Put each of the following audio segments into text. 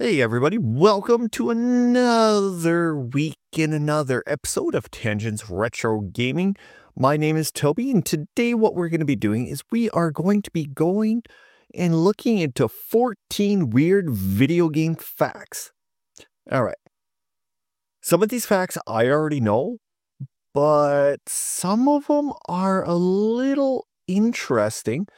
Hey everybody, welcome to another week in another episode of Tangents Retro Gaming. My name is Toby, and today what we're going to be doing is we are going to be going and looking into 14 weird video game facts. Alright, some of these facts I already know, but some of them are a little interesting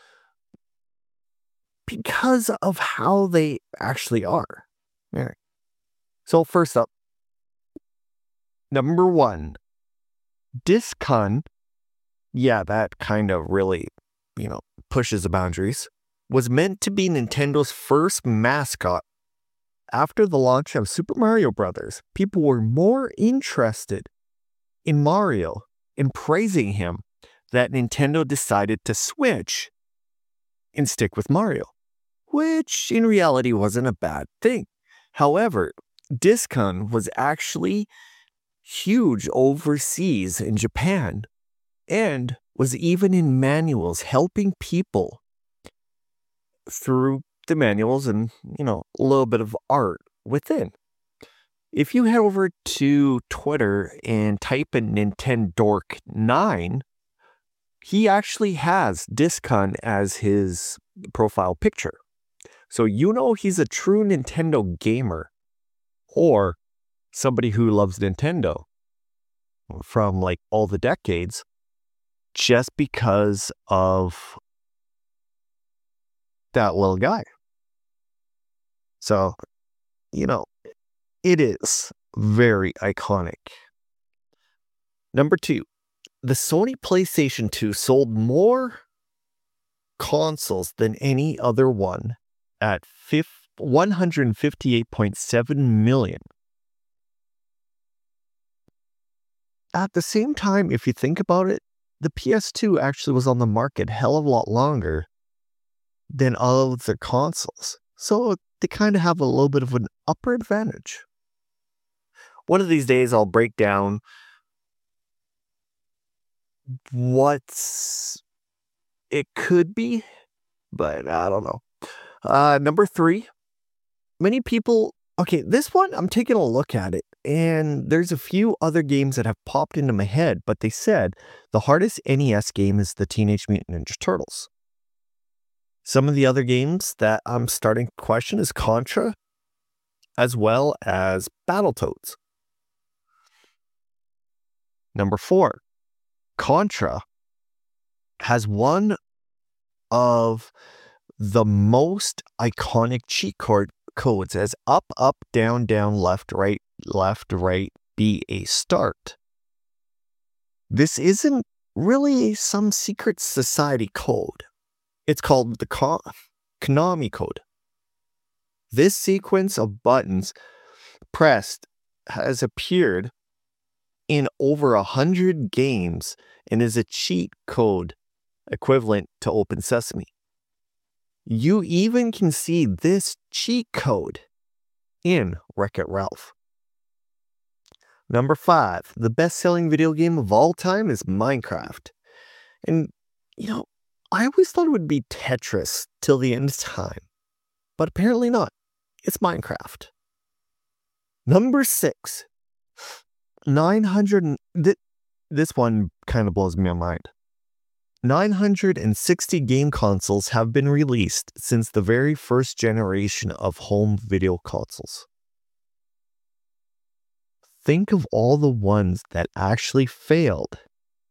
because of how they actually are. All right. So first up, number 1, Discon, yeah, that kind of really, pushes the boundaries, was meant to be Nintendo's first mascot. After the launch of Super Mario Bros., people were more interested in Mario and praising him that Nintendo decided to switch and stick with Mario, which in reality wasn't a bad thing. However, Discon was actually huge overseas in Japan and was even in manuals helping people through the manuals and, a little bit of art within. If you head over to Twitter and type in Nintendork9, he actually has Discon as his profile picture. So he's a true Nintendo gamer or somebody who loves Nintendo from like all the decades just because of that little guy. So, it is very iconic. Number 2, the Sony PlayStation 2 sold more consoles than any other one at 158.7 million. At the same time, if you think about it, the PS2 actually was on the market a hell of a lot longer than all of their consoles. So they kind of have a little bit of an upper advantage. One of these days I'll break down what it could be, but I don't know. Number 3, many people... Okay, this one, I'm taking a look at it, and there's a few other games that have popped into my head, but they said the hardest NES game is the Teenage Mutant Ninja Turtles. Some of the other games that I'm starting to question is Contra, as well as Battletoads. Number 4, Contra has one of the most iconic cheat codes as up, down, left, right, B, A, start. This isn't really some secret society code. It's called the Konami code. This sequence of buttons pressed has appeared in over 100 games and is a cheat code equivalent to Open Sesame. You even can see this cheat code in Wreck-It Ralph. Number 5, the best-selling video game of all time is Minecraft. And, I always thought it would be Tetris till the end of time, but apparently not. It's Minecraft. Number 6, 900... This one kind of blows my mind. 960 game consoles have been released since the very first generation of home video consoles. Think of all the ones that actually failed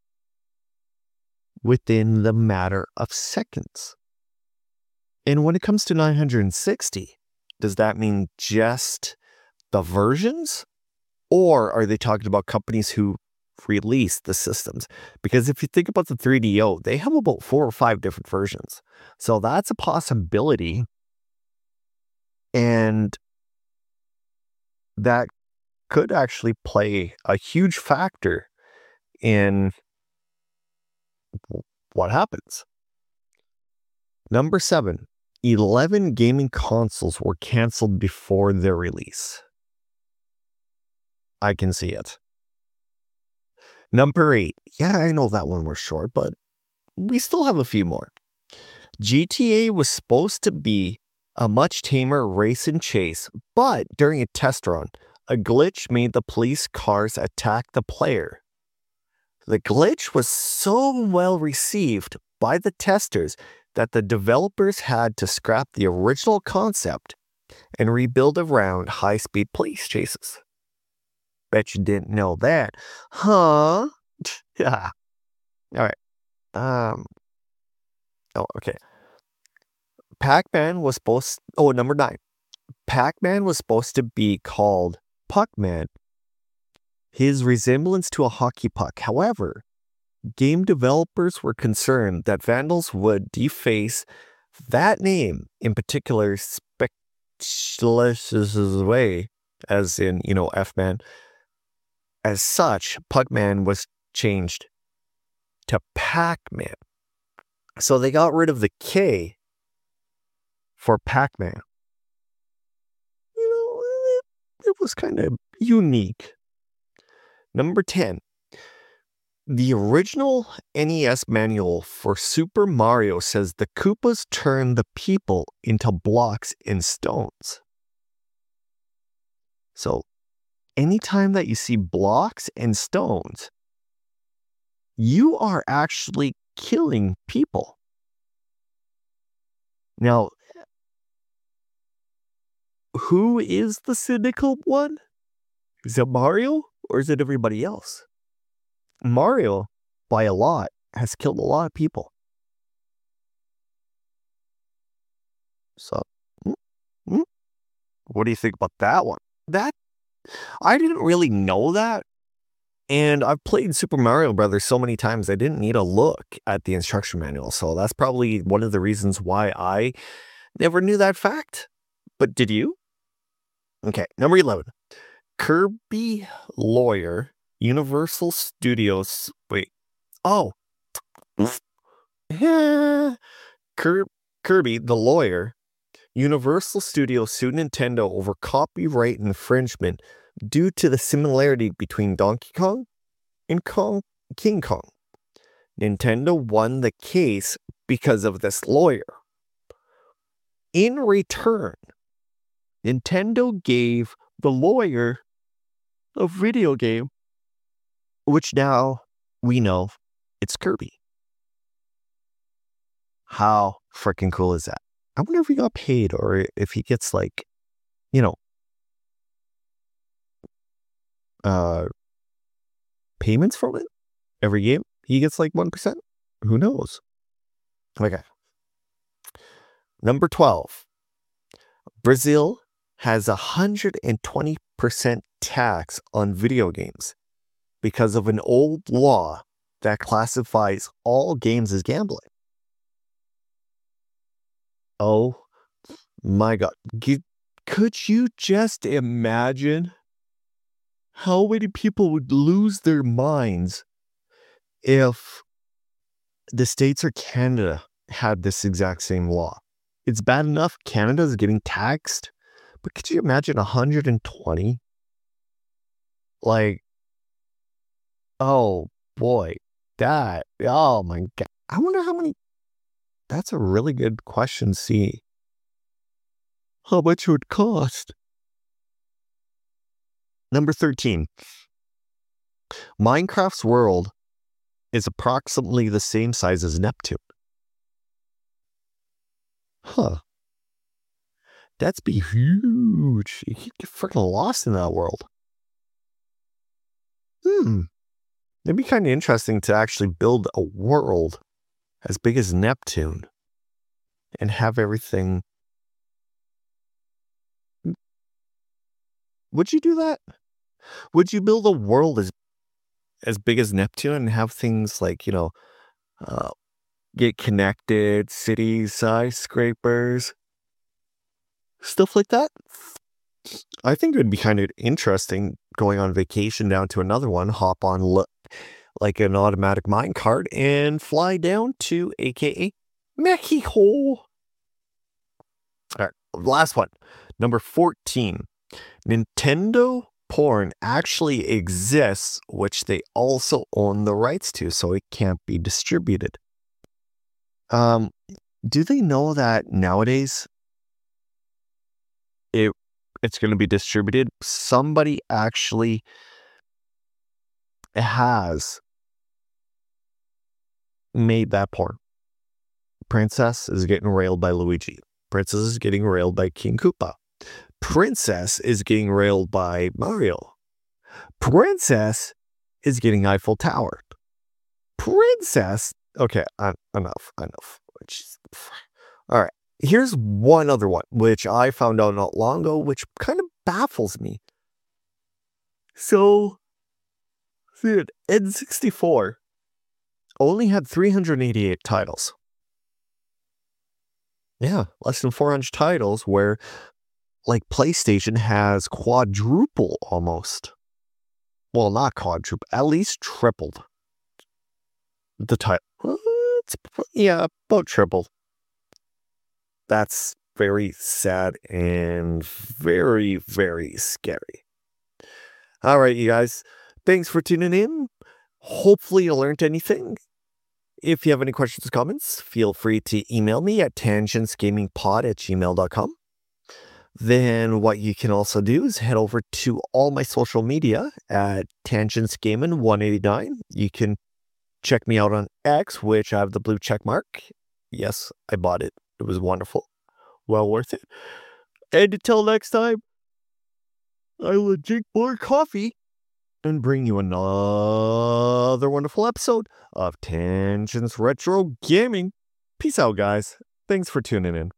within the matter of seconds. And when it comes to 960, does that mean just the versions? Or are they talking about companies who release the systems? Because if you think about the 3DO, they have about 4 or 5 different versions. So that's a possibility. And that could actually play a huge factor in what happens. Number 7, 11 gaming consoles were canceled before their release. I can see it. Number 8. Yeah, I know that one was short, but we still have a few more. GTA was supposed to be a much tamer race and chase, but during a test run, a glitch made the police cars attack the player. The glitch was so well received by the testers that the developers had to scrap the original concept and rebuild around high-speed police chases. Bet you didn't know that, huh? Yeah. All right. Okay. Pac-Man was supposed... Oh, number 9. Pac-Man was supposed to be called Puck-Man. His resemblance to a hockey puck. However, game developers were concerned that vandals would deface that name in particular speculations way, as in, F-Man. As such, Puck-Man was changed to Pac-Man. So they got rid of the K for Pac-Man. It was kind of unique. Number 10. The original NES manual for Super Mario says the Koopas turn the people into blocks and stones. So, anytime that you see blocks and stones, you are actually killing people. Now, who is the cynical one? Is it Mario or is it everybody else? Mario, by a lot, has killed a lot of people. So, what do you think about that one? I didn't really know that. And I've played Super Mario Brothers so many times, I didn't need to look at the instruction manual. So that's probably one of the reasons why I never knew that fact. But did you? Okay, number 11. Kirby Lawyer, Universal Studios. Wait. Oh. Kirby, the Lawyer, Universal Studios sued Nintendo over copyright infringement due to the similarity between Donkey Kong and King Kong. Nintendo won the case because of this lawyer. In return, Nintendo gave the lawyer a video game, which now we know it's Kirby. How freaking cool is that? I wonder if he got paid or if he gets payments from it every game. He gets 1%. Who knows? Okay. Number 12. Brazil has 120% tax on video games because of an old law that classifies all games as gambling. Oh my God. Could you just imagine how many people would lose their minds if the States or Canada had this exact same law? It's bad enough Canada is getting taxed, but could you imagine 120? Oh boy, oh my God. I wonder how many. That's a really good question. See how much it would cost. Number 13. Minecraft's world is approximately the same size as Neptune. Huh. That's be huge. You could get freaking lost in that world. It'd be kind of interesting to actually build a world as big as Neptune and have everything. Would you do that? Would you build a world as big as Neptune and have things get connected, cities, skyscrapers, stuff like that? I think it would be kind of interesting going on vacation down to another one, hop on an automatic minecart and fly down to AKA Mexico. All right, last one. Number 14. Nintendo porn actually exists, which they also own the rights to, so it can't be distributed. Do they know that nowadays it's going to be distributed. Somebody actually has made that porn. Princess is getting railed by Luigi. Princess is getting railed by King Koopa. Princess is getting railed by Mario. Princess is getting Eiffel Tower. Princess. Okay, enough. All right. Here's one other one, which I found out not long ago, which kind of baffles me. So, dude, N64 only had 388 titles. Yeah, less than 400 titles, where like PlayStation has quadruple almost. Well, not quadruple, at least tripled the title. Yeah, about tripled. That's very sad and very, very scary. All right, you guys. Thanks for tuning in. Hopefully you learned anything. If you have any questions or comments, feel free to email me at tangentsgamingpod@gmail.com. Then what you can also do is head over to all my social media at tangentsgaming189. You can check me out on X, which I have the blue check mark. Yes, I bought it. It was wonderful. Well worth it. And until next time, I will drink more coffee and bring you another wonderful episode of Tangents Retro Gaming. Peace out, guys. Thanks for tuning in.